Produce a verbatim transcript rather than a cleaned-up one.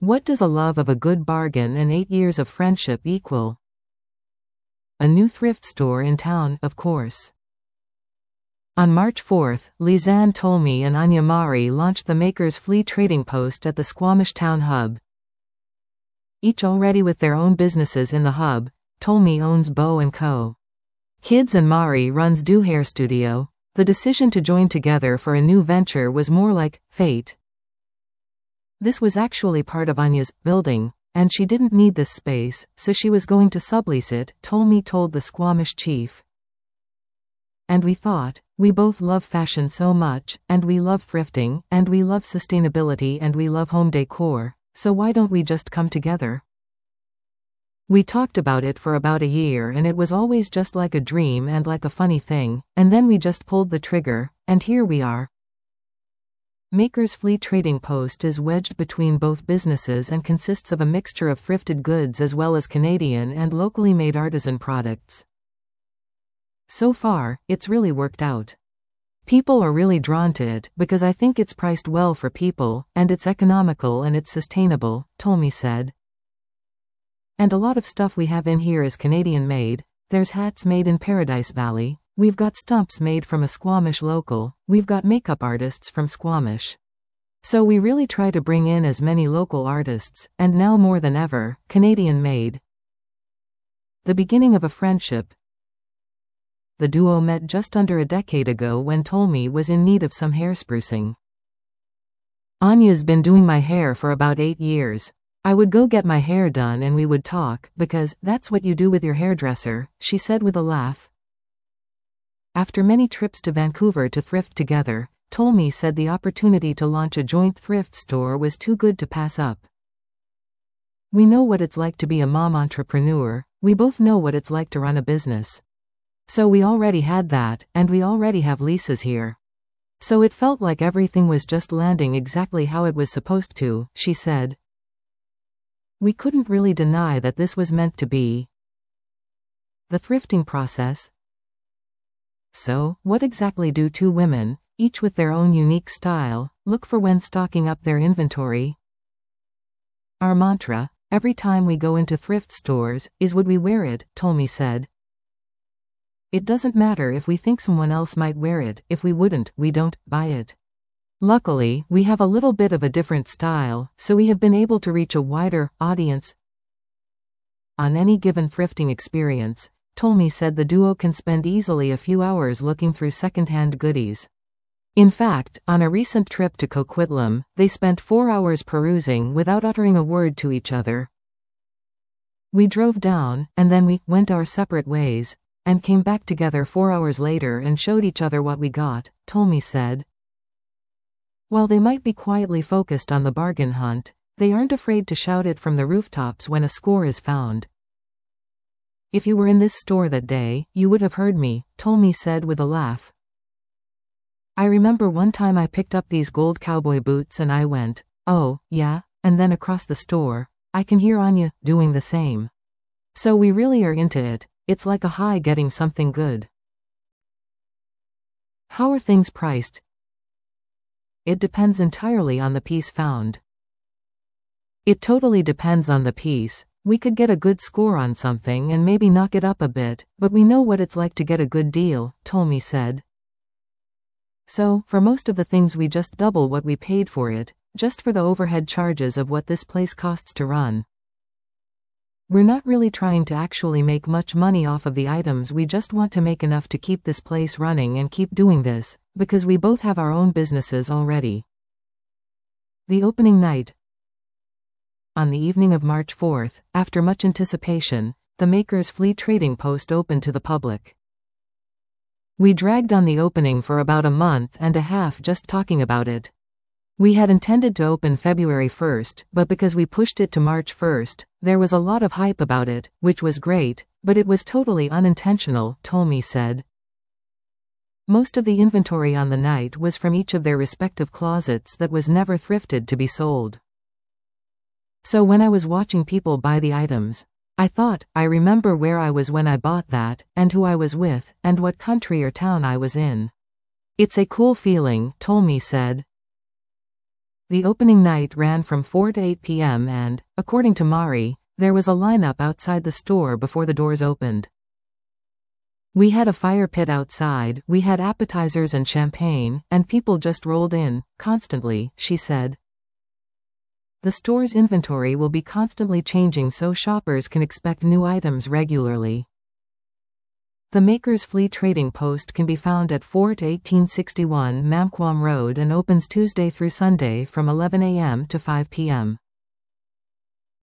What does a love of a good bargain and eight years of friendship equal? A new thrift store in town, of course. On March fourth, Lisanne Tolmie and Anya Mari launched the Makers Flea Trading Post at the Squamish Town Hub. Each already with their own businesses in the hub, Tolmie owns Bow and Co. Kids and Mari runs Do Hair Studio. The decision to join together for a new venture was more like fate. This was actually part of Anya's building, and she didn't need this space, so she was going to sublease it, Tolmie told the Squamish chief. And we thought, we both love fashion so much, and we love thrifting, and we love sustainability, and we love home decor, so why don't we just come together? We talked about it for about a year and it was always just like a dream and like a funny thing, and then we just pulled the trigger, and here we are. Makers Flea Trading Post is wedged between both businesses and consists of a mixture of thrifted goods as well as Canadian and locally made artisan products. So far, it's really worked out. People are really drawn to it because I think it's priced well for people, and it's economical and it's sustainable, Tolmie said. And a lot of stuff we have in here is Canadian made. There's hats made in Paradise Valley, we've got stumps made from a Squamish local, we've got makeup artists from Squamish. So we really try to bring in as many local artists, and now more than ever, Canadian made. The beginning of a friendship. The duo met just under a decade ago when Tolmie was in need of some hair sprucing. Anya's been doing my hair for about eight years. I would go get my hair done and we would talk, because that's what you do with your hairdresser, she said with a laugh. After many trips to Vancouver to thrift together, Tolmie said the opportunity to launch a joint thrift store was too good to pass up. We know what it's like to be a mom entrepreneur, we both know what it's like to run a business. So we already had that, and we already have leases here. So it felt like everything was just landing exactly how it was supposed to, she said. We couldn't really deny that this was meant to be. The thrifting process. So, what exactly do two women, each with their own unique style, look for when stocking up their inventory? Our mantra, every time we go into thrift stores, is would we wear it, Tolmie said. It doesn't matter if we think someone else might wear it, if we wouldn't, we don't buy it. Luckily, we have a little bit of a different style, so we have been able to reach a wider audience. On any given thrifting experience, Tolmie said the duo can spend easily a few hours looking through second-hand goodies. In fact, on a recent trip to Coquitlam, they spent four hours perusing without uttering a word to each other. We drove down, and then we went our separate ways, and came back together four hours later and showed each other what we got, Tolmie said. While they might be quietly focused on the bargain hunt, they aren't afraid to shout it from the rooftops when a score is found. If you were in this store that day, you would have heard me, Tolmie said with a laugh. I remember one time I picked up these gold cowboy boots and I went, oh, yeah, and then across the store, I can hear Anya doing the same. So we really are into it. It's like a high getting something good. How are things priced? It depends entirely on the piece found. It totally depends on the piece. We could get a good score on something and maybe knock it up a bit, but we know what it's like to get a good deal, Tolmie said. So, for most of the things we just double what we paid for it, just for the overhead charges of what this place costs to run. We're not really trying to actually make much money off of the items, we just want to make enough to keep this place running and keep doing this, because we both have our own businesses already. The opening night. On the evening of March fourth, after much anticipation, the Makers Flea Trading Post opened to the public. We dragged on the opening for about a month and a half just talking about it. We had intended to open February first, but because we pushed it to March first, there was a lot of hype about it, which was great, but it was totally unintentional, Tolmie said. Most of the inventory on the night was from each of their respective closets that was never thrifted to be sold. So when I was watching people buy the items, I thought, I remember where I was when I bought that, and who I was with, and what country or town I was in. It's a cool feeling, Tolmie said. The opening night ran from four to eight p m and, according to Mari, there was a lineup outside the store before the doors opened. We had a fire pit outside, we had appetizers and champagne, and people just rolled in, constantly, she said. The store's inventory will be constantly changing so shoppers can expect new items regularly. The Makers Flea Trading Post can be found at four to eighteen sixty-one Mamquam Road and opens Tuesday through Sunday from eleven a m to five p m